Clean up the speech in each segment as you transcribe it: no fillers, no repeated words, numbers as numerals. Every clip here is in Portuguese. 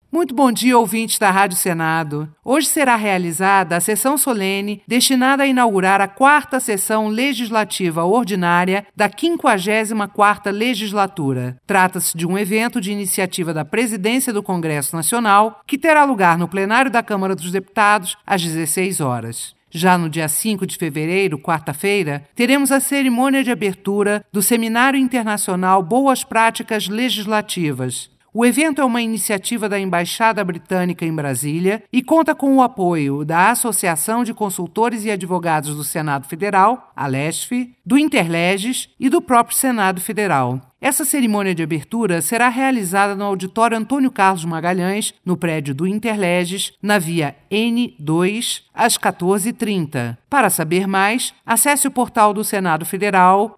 Muito bom dia, ouvintes da Rádio Senado. Hoje será realizada a sessão solene destinada a inaugurar a 4ª sessão legislativa ordinária da 54ª legislatura. Trata-se de um evento de iniciativa da Presidência do Congresso Nacional que terá lugar no plenário da Câmara dos Deputados às 16 horas. Já no dia 5 de fevereiro, quarta-feira, teremos a cerimônia de abertura do Seminário Internacional Boas Práticas Legislativas. O evento é uma iniciativa da Embaixada Britânica em Brasília e conta com o apoio da Associação de Consultores e Advogados do Senado Federal, a ALESF, do Interleges e do próprio Senado Federal. Essa cerimônia de abertura será realizada no auditório Antônio Carlos Magalhães, no prédio do Interleges, na via N2, às 14h30. Para saber mais, acesse o portal do Senado Federal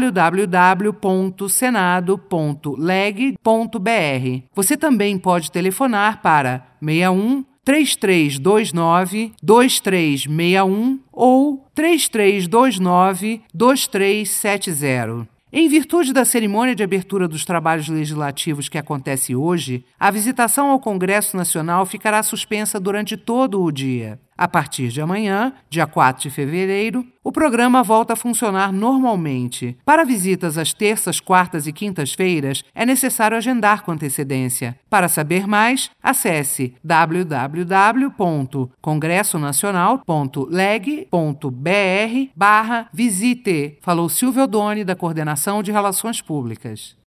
www.senado.leg.br. Você também pode telefonar para 61 3329 2361 ou 3329 2370. Em virtude da cerimônia de abertura dos trabalhos legislativos que acontece hoje, a visitação ao Congresso Nacional ficará suspensa durante todo o dia. A partir de amanhã, dia 4 de fevereiro, o programa volta a funcionar normalmente. Para visitas às terças, quartas e quintas-feiras, é necessário agendar com antecedência. Para saber mais, acesse www.congressonacional.leg.br/visite. Falou Silvio Odoni, da Coordenação de Relações Públicas.